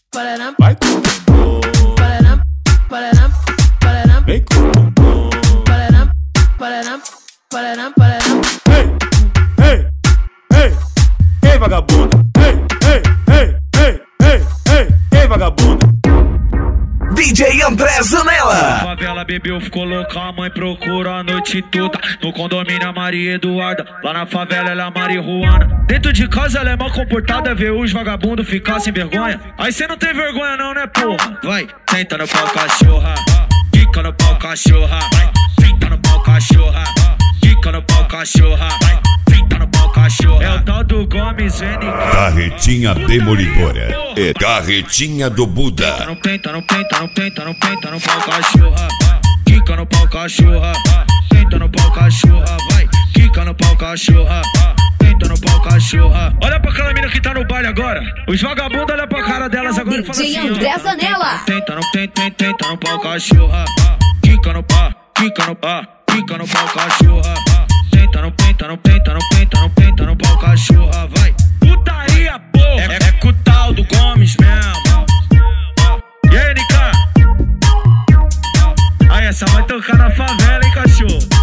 vai com o bumbum, vem com o bumbum. Ei, ei, ei, ei, vagabunda. Ei, ei, ei, ei, ei, ei, ei, vagabunda. DJ André Zanella. Na favela bebeu, ficou louca, a mãe procura a noite toda. No condomínio a Maria Eduarda, lá na favela ela é a marihuana. Dentro de casa ela é mal comportada, vê os vagabundos ficar sem vergonha. Aí cê não tem vergonha não, né porra? Vai, senta no pau cachorra, fica no pau cachorra. Vai, senta no pau cachorra, fica no pau cachorra. Vai, senta no pau cachorra. É o tal do Gomes NK. Carretinha demolidora. É carretinha do Buda. Não tenta no pau cachorra. Quica no pau cachorra. Tenta no pau cachorra. Vai, quica no pau cachorra. Tenta no pau cachorra. Olha pra aquela mina que tá no baile agora. Os vagabundos olham pra cara delas agora e falam assim: DJ André Zanella. Tenta no pau cachorra. Quica no pau, quica no pau, quica no pau cachorra. Tenta no pau cachorra. Vai, putaria porra. É com o tal do Gomes mesmo. E aí, NK? Aí, essa vai tocar na favela, hein, cachorro?